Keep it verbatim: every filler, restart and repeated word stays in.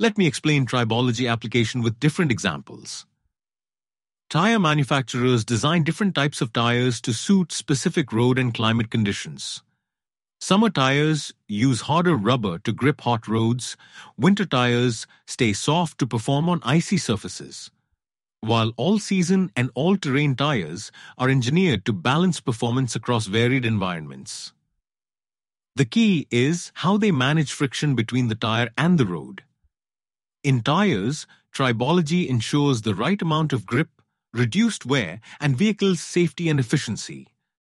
Let me explain tribology application with different examples. Tire manufacturers design different types of tires to suit specific road and climate conditions. Summer tires use harder rubber to grip hot roads. Winter tires stay soft to perform on icy surfaces. While all-season and all-terrain tires are engineered to balance performance across varied environments. The key is how they manage friction between the tire and the road. In tires, tribology ensures the right amount of grip, reduced wear, and vehicle's safety and efficiency.